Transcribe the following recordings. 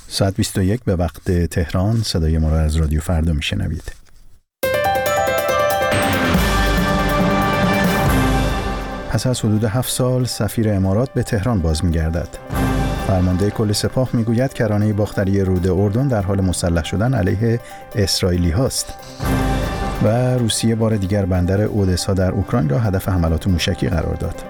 ساعت 21 به وقت تهران. صدای ما را از رادیو فردا میشنوید. پس از حدود 7 سال سفیر امارات به تهران باز می‌گردد. فرمانده کل سپاه میگوید کرانه باختری رود اردن در حال مسلح شدن علیه اسرائیلی هاست. و روسیه بار دیگر بندر اودسا در اوکراین را هدف حملات موشکی قرار داد.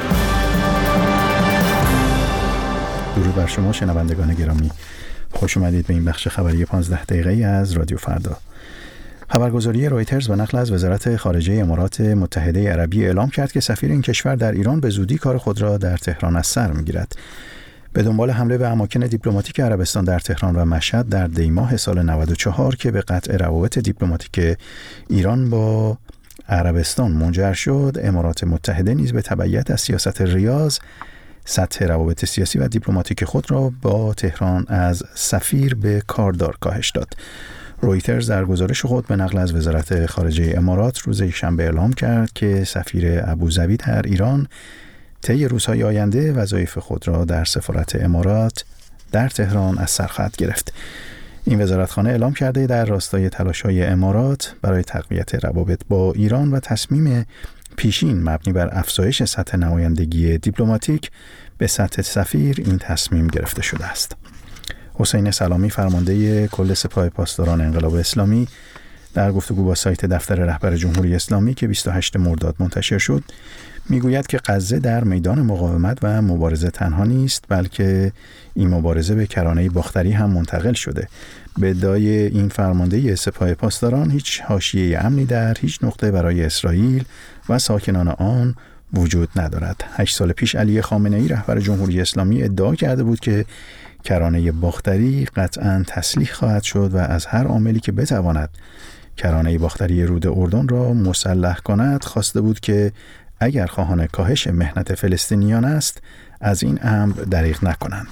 درود بر شما شنوندگان گرامی، خوش اومدید به این بخش خبری 15 دقیقه‌ای از رادیو فردا. خبرگزاری رویترز به نقل از وزارت خارجه امارات متحده عربی اعلام کرد که سفیر این کشور در ایران به زودی کار خود را در تهران از سر می‌گیرد. به دنبال حمله به اماکن دیپلماتیک عربستان در تهران و مشهد در دی‌ماه سال 94 که به قطع روابط دیپلماتیک ایران با عربستان منجر شد، امارات متحده نیز به تبعیت از سیاست ریاض سطح روابط سیاسی و دیپلماتیک خود را با تهران از سفیر به کاردار کاهش داد. رویترز در گزارش خود به نقل از وزارت خارجه امارات روز یکشنبه اعلام کرد که سفیر ابوظبی در ایران طی روزهای آینده وظایف خود را در سفارت امارات در تهران از سر خواهد گرفت. این وزارتخانه اعلام کرده در راستای تلاش‌های امارات برای تقویت روابط با ایران و تصمیم پیشین مبنی بر افزایش سطح نمایندگی دیپلماتیک به سطح سفیر این تصمیم گرفته شده است. حسین سلامی فرمانده کل سپاه پاسداران انقلاب اسلامی در گفتگو با سایت دفتر رهبر جمهوری اسلامی که 28 مرداد منتشر شد میگوید که غزه در میدان مقاومت و مبارزه تنها نیست، بلکه این مبارزه به کرانه باختری هم منتقل شده. به ادعای این فرمانده سپاه پاسداران هیچ حاشیه امنی در هیچ نقطه برای اسرائیل و ساکنان آن وجود ندارد. 8 سال پیش علی خامنه‌ای رهبر جمهوری اسلامی ادعا کرده بود که کرانه باختری قطعاً تسلیح خواهد شد و از هر عاملی که بتواند کرانه باختری رود اردن را مسلح کند خواسته بود که اگر خواهان کاهش مهنت فلسطینیان است از این امر دریغ نکنند.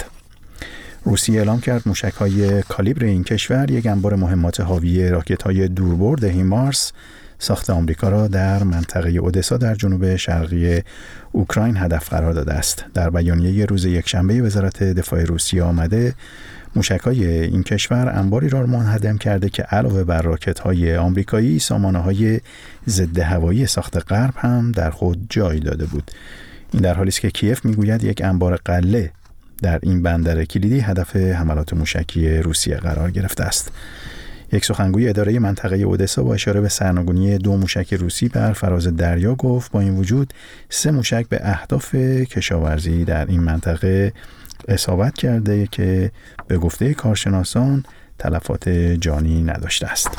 روسیه اعلام کرد موشک‌های کالیبر این کشور یک انبار مهمات حاوی راکت‌های دوربرد هیمارس ساخت آمریکا را در منطقه اودسا در جنوب شرقی اوکراین هدف قرار داده است. در بیانیه روز یکشنبه وزارت دفاع روسیه آمده موشک‌های این کشور انباری را منهدم کرده که علاوه بر راکت‌های آمریکایی سامانه‌های ضد هوایی ساخت غرب هم در خود جای داده بود. این در حالی است که کیف میگوید یک انبار غله در این بندر کلیدی هدف حملات موشکی روسیه قرار گرفته است. یک سخنگوی اداره منطقه اودسا با اشاره به سرنگونی 2 موشک روسی بر فراز دریا گفت با این وجود 3 موشک به اهداف کشاورزی در این منطقه اصابت کرده که به گفته کارشناسان تلفات جانی نداشته است.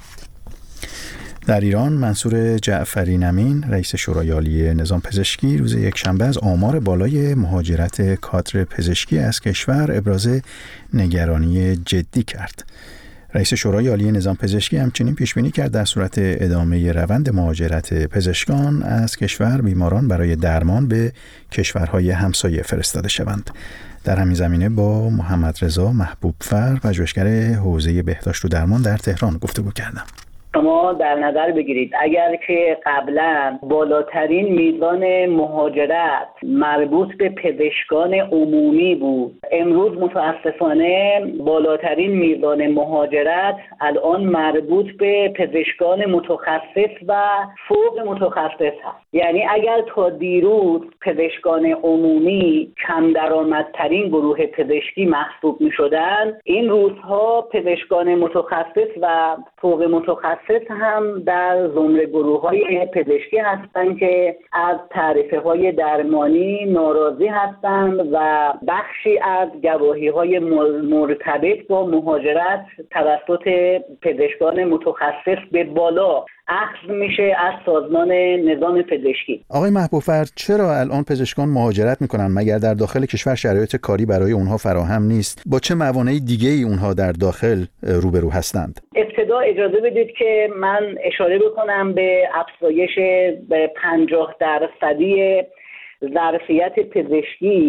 در ایران منصور جعفری نمین رئیس شورای عالی نظام پزشکی روز یکشنبه از آمار بالای مهاجرت کادر پزشکی از کشور ابراز نگرانی جدی کرد. رئیس شورای عالی نظام پزشکی همچنین پیش بینی کرد در صورت ادامه روند مهاجرت پزشکان از کشور بیماران برای درمان به کشورهای همسایه فرستاده شوند. در همین زمینه با محمد رضا محبوبفر پژوهشگر حوزه بهداشت و درمان در تهران گفتگو کردم. شما در نظر بگیرید اگر که قبلا بالاترین میزان مهاجرت مربوط به پزشکان عمومی بود، امروز متاسفانه بالاترین میزان مهاجرت الان مربوط به پزشکان متخصص و فوق متخصص هست. یعنی اگر تا دیروز پزشکان عمومی کم درآمدترین گروه پزشکی محسوب می شدن، این روزها پزشکان متخصص و فوق متخصص هم در زمره گروه‌های پزشکی هستند که از تعرفه‌های درمانی ناراضی هستند و بخشی از گواهی‌های مرتبط با مهاجرت توسط پزشکان متخصص به بالا اخذ میشه از سازمان نظام پزشکی. آقای محبوبفر، چرا الان پزشکان مهاجرت میکنن؟ مگر در داخل کشور شرایط کاری برای اونها فراهم نیست؟ با چه موانع دیگه‌ای اونها در داخل روبرو هستند؟ ابتدا اجازه بدید که من اشاره بکنم به افزایش به 50% ظرفیت پزشکی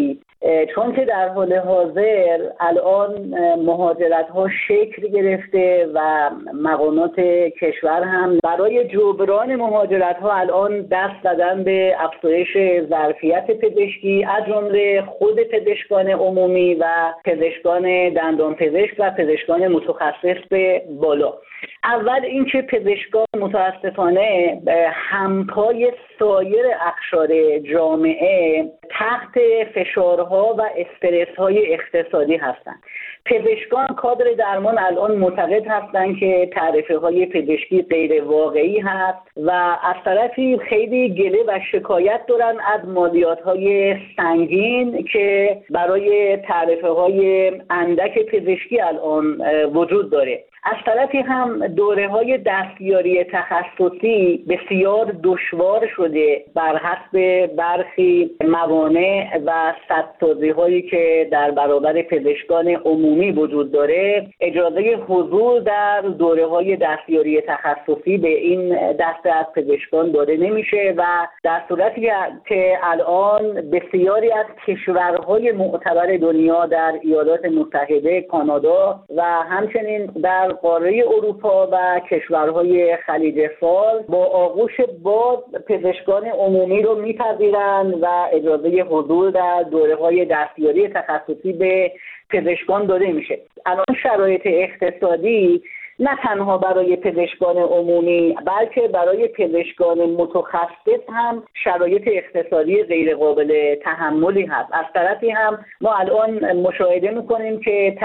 چون که در حال حاضر الان مهاجرت ها شکل گرفته و مقامات کشور هم برای جبران مهاجرت ها الان دست زدن به افزایش ظرفیت پزشکی، از جمله خود پزشکان عمومی و پزشکان دندانپزشک و پزشکان متخصص به بالا. اول اینکه پزشکان متاسفانه همپای سایر اقشار جامعه تحت فشارها و استرس‌های اقتصادی هستند. پزشکان کادر درمان الان معتقد هستند که تعرفه‌های پزشکی غیر واقعی هست و از طرفی خیلی گله و شکایت دارن از مالیات‌های سنگین که برای تعرفه‌های اندک پزشکی الان وجود داره. از طرفی هم دوره‌های دستیاری تخصصی بسیار دشوار شده بر حسب برخی موانع و سدسازی‌هایی که در برابر پزشکان عمومی وجود داره. اجازه حضور در دوره‌های دستیاری تخصصی به این دسته از پزشکان داده نمیشه و در صورتی که الان بسیاری از کشورهای معتبر دنیا در ایالات متحده، کانادا و همچنین در قاره اروپا و کشورهای خلیج فارس با آغوش باز پزشکان عمومی رو میپذیرند و اجازه حضور در دوره‌های دستیاری تخصصی به پزشکان داده میشه. الان شرایط اقتصادی نه تنها برای پزشکان عمومی بلکه برای پزشکان متخصص هم شرایط اقتصادی غیر قابل تحملی هست. از طرفی هم ما الان مشاهده میکنیم که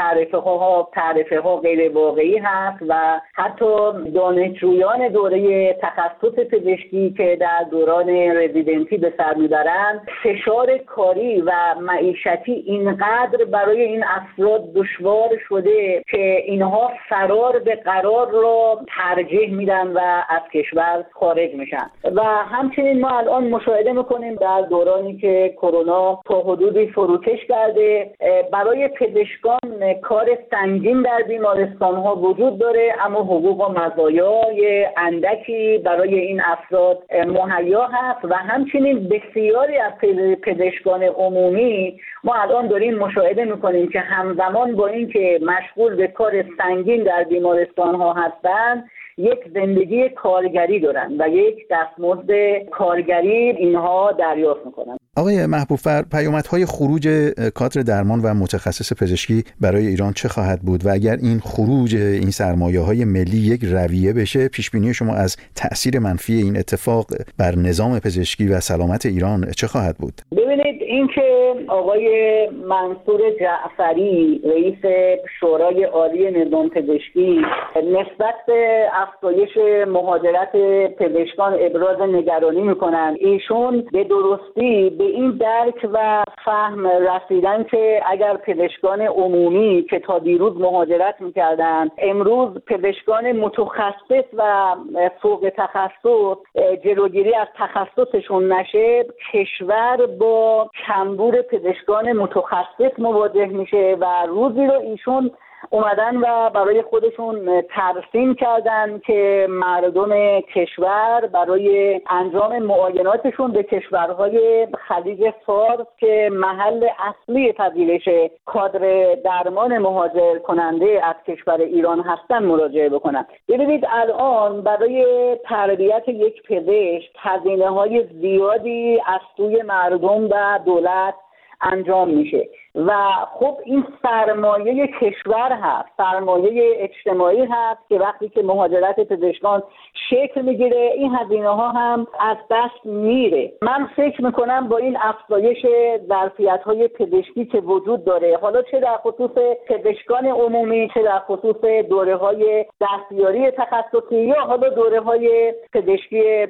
تعرفه ها غیر واقعی هست و حتی دانشجویان دوره تخصص پزشکی که در دوران رزیدنسی به سر میبرند، فشار کاری و معیشتی اینقدر برای این افراد دشوار شده که اینها فرار به قرار رو ترجیح میدن و از کشور خارج میشن. و همچنین ما الان مشاهده میکنیم در دورانی که کرونا تا حدودی فروکش کرده، برای پزشکان کار سنگین در بیمارستان ها وجود داره، اما حقوق و مزایای اندکی برای این افراد مهیا هست و همچنین بسیاری از پزشکان عمومی ما الان داریم مشاهده میکنیم که همزمان با این که مشغول به کار سنگین در بیمارستان ها هستند، یک زندگی کارگری دارن و یک دستمزد کارگری اینها دریافت میکنن. آقای محبوب‌فر، پیامدهای خروج کادر درمان و متخصص پزشکی برای ایران چه خواهد بود و اگر این خروج این سرمایه‌های ملی یک رویه بشه، پیشبینی شما از تأثیر منفی این اتفاق بر نظام پزشکی و سلامت ایران چه خواهد بود؟ ببینید، اینکه آقای منصور جعفری رئیس شورای عالی نظام پزشکی نسبت به افزایش مهاجرت پزشکان ابراز نگرانی میکنن، ایشون به درستی به این درک و فهم رسیدن که اگر پزشکان عمومی که تا دیروز مهاجرت میکردن امروز پزشکان متخصص و فوق تخصص جلوگیری از تخصصشون نشه، کشور با کمبود پزشکان متخصص مواجه میشه و روزی رو ایشون اومدن و برای خودشون ترسیم کردن که مردم کشور برای انجام معایناتشون به کشورهای خلیج فارس که محل اصلی پذیرش کادر درمان مهاجر کننده از کشور ایران هستن مراجعه بکنن. ببینید، الان برای تربیت یک پزشک هزینه‌های زیادی از سوی مردم و دولت انجام میشه و خب این سرمایه کشور هست، سرمایه اجتماعی هست که وقتی که مهاجرت پزشکان شکل میگیره این هزینه ها هم از دست میره. من فکر میکنم با این افزایش ظرفیت های پزشکی که وجود داره، حالا چه در خصوص پزشکان عمومی چه در خصوص دوره های دستیاری تخصصی یا حالا دوره های پزشکی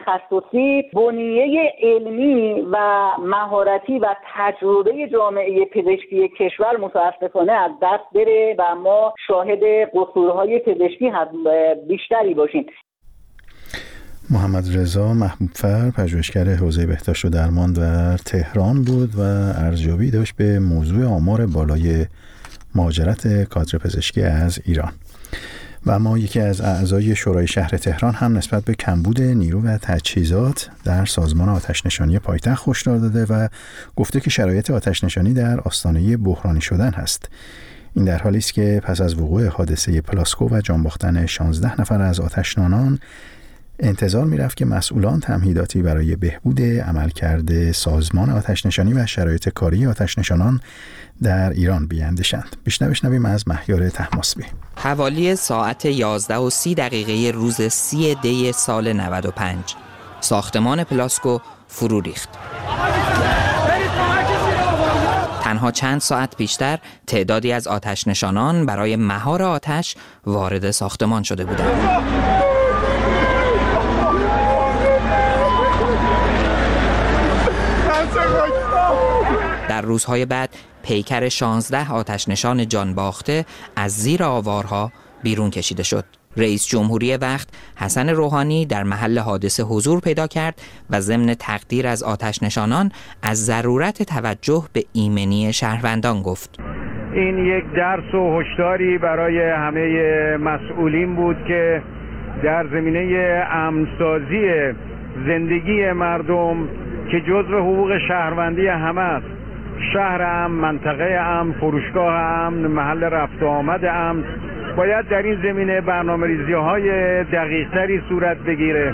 تخصصی، بنیه علمی و مهارتی و تجربه جامعه پزشکی کشور متاسفانه از دست بره و ما شاهد قصورهای پزشکی بیشتری باشیم. محمد رضا محبوب‌فر، پژوهشگر حوزه بهداشت و درمان در تهران بود و ارزیابی داشت به موضوع آمار بالای مهاجرت کادر پزشکی از ایران. و اما یکی از اعضای شورای شهر تهران هم نسبت به کمبود نیرو و تجهیزات در سازمان آتش‌نشانی پایتخت هشدار داده و گفته که شرایط آتش‌نشانی در آستانه بحرانی شدن هست. این در حالی است که پس از وقوع حادثه پلاسکو و جان باختن 16 نفر از آتش‌نشانان انتظار می‌رفت که مسئولان تمهیداتی برای بهبود عملکرد سازمان آتش‌نشانی و شرایط کاری آتش‌نشانان در ایران بیندیشند. بشنویم از مهیار طهماسبی. حوالی ساعت 11:30 روز 30 دی سال 95 ساختمان پلاسکو فرو ریخت. تنها چند ساعت پیشتر تعدادی از آتش‌نشانان برای مهار آتش وارد ساختمان شده بودند. در روزهای بعد پیکر 16 آتش‌نشان جان باخته از زیر آوارها بیرون کشیده شد. رئیس جمهوری وقت حسن روحانی در محل حادثه حضور پیدا کرد و ضمن تقدیر از آتش‌نشانان از ضرورت توجه به ایمنی شهروندان گفت. این یک درس و هشداری برای همه مسئولین بود که در زمینه امن‌سازی زندگی مردم که جزو حقوق شهروندی همه است، شهر امن، منطقه امن، فروشگاه امن، محل رفت و آمد امن، باید در این زمینه برنامه‌ریزی‌های دقیق‌تری صورت بگیره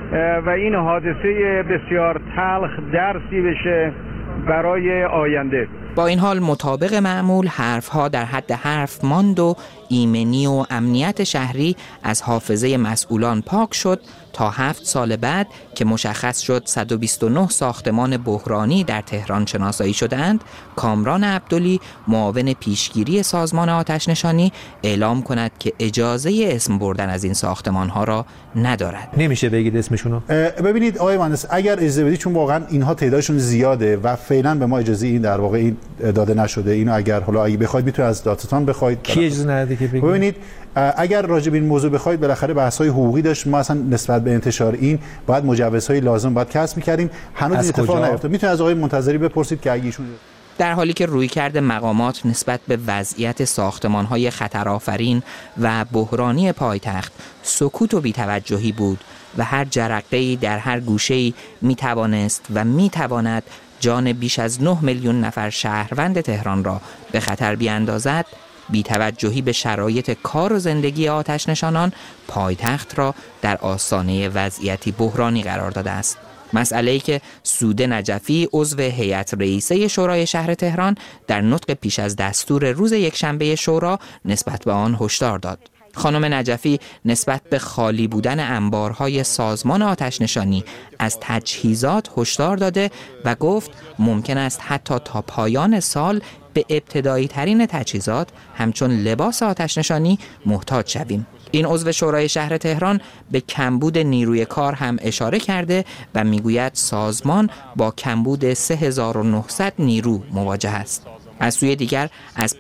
و این حادثه بسیار تلخ درسی بشه برای آینده. با این حال مطابق معمول حرفها در حد حرف ماند و ایمنی و امنیت شهری از حافظه مسئولان پاک شد تا 7 سال بعد که مشخص شد 129 ساختمان بحرانی در تهران شناسایی شدند، کامران عبدلی معاون پیشگیری سازمان آتش‌نشانی اعلام کند که اجازه اسم بردن از این ساختمان‌ها را ندارد. نمیشه بگید اسمشونو؟ ببینید آقای مهندس، اگر اجازه بدید، چون واقعا اینها تعدادشون زیاده و فعلا به ما اجازه این در واقع این داده نشده، اینو اگر حالا اگه بخواید میتونید از دادستان بخواید. کی اجازه نداده که بگید؟ ببینید اگر راجع به این موضوع بخواید، بالاخره بحث‌های حقوقی داشت، ما اصلا نسبت به انتشار این باید مجوزهای لازم باید کسب می‌کردیم، هنوز این اتفاق نیفتاد. میتونید از آقای منتظری بپرسید که اگه ایشون در حالی که رویکرد مقامات نسبت به وضعیت ساختمان‌های خطرآفرین و بحرانی پایتخت سکوت و بی‌توجهی بود و هر جرقه‌ای در هر گوشه‌ای می‌توانست و می‌تواند جان بیش از 9 میلیون نفر شهروند تهران را به خطر بیاندازد، بی‌توجهی به شرایط کار و زندگی آتش‌نشانان پایتخت را در آستانه وضعیتی بحرانی قرار داده است. مسئله‌ای که سوده نجفی عضو هیئت رئیسه شورای شهر تهران در نطق پیش از دستور روز یکشنبه شورا نسبت به آن هشدار داد. خانم نجفی نسبت به خالی بودن انبارهای سازمان آتش‌نشانی از تجهیزات هشدار داده و گفت ممکن است حتی تا پایان سال به ابتدایی ترین تجهیزات همچون لباس آتش‌نشانی محتاج شویم. این عضو شورای شهر تهران به کمبود نیروی کار هم اشاره کرده و میگوید سازمان با کمبود 3900 نیرو مواجه است. از سوی دیگر از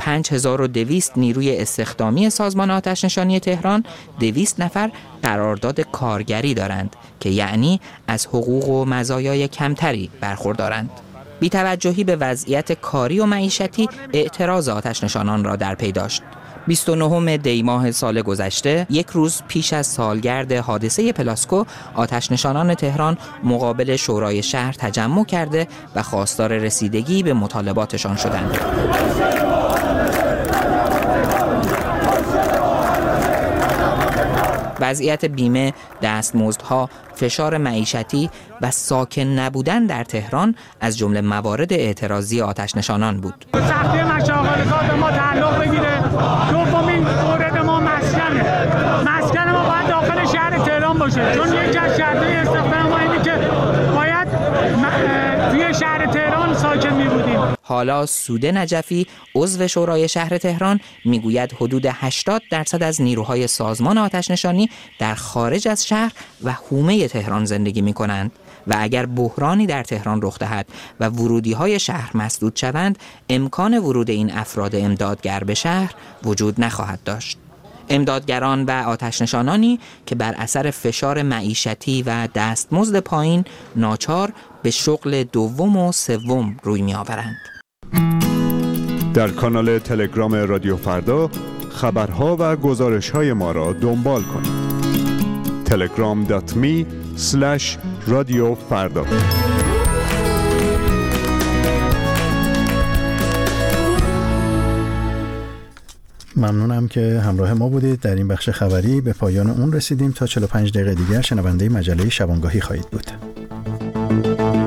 5200 نیروی استخدامی سازمان آتش‌نشانی تهران 200 نفر قرارداد کارگری دارند که یعنی از حقوق و مزایای کمتری برخوردارند. بی‌توجهی به وضعیت کاری و معیشتی اعتراض آتش‌نشانان را در پی داشت. 29 دی ماه سال گذشته، یک روز پیش از سالگرد حادثه پلاسکو، آتش‌نشانان تهران مقابل شورای شهر تجمع کرده و خواستار رسیدگی به مطالباتشان شدند. وضعیت بیمه، دستمزدها، فشار معیشتی و ساکن نبودن در تهران از جمله موارد اعتراضی آتش‌نشانان بود. سختی مشاغل به ما تعلق بگیره. دومین مورد ما مسکن ما باید داخل شهر تهران باشه، چون یک از شرط‌های استخدام ما اینه که باید توی شهر تهران ساکن می‌بودیم. حالا سوده نجفی عضو شورای شهر تهران میگوید حدود 80% از نیروهای سازمان آتش‌نشانی در خارج از شهر و حومه تهران زندگی می‌کنند و اگر بحرانی در تهران رخ دهد و ورودی‌های شهر مسدود شوند، امکان ورود این افراد امدادگر به شهر وجود نخواهد داشت. امدادگران و آتش‌نشانانی که بر اثر فشار معیشتی و دستمزد پایین ناچار به شغل دوم و سوم روی می‌آورند. در کانال تلگرام رادیو فردا خبرها و گزارش‌های ما را دنبال کنید. telegram.me/رادیو فردا. ممنونم که همراه ما بودید. در این بخش خبری به پایان اون رسیدیم. تا 45 دقیقه دیگر شنونده مجله شبانگاهی خواهید بود.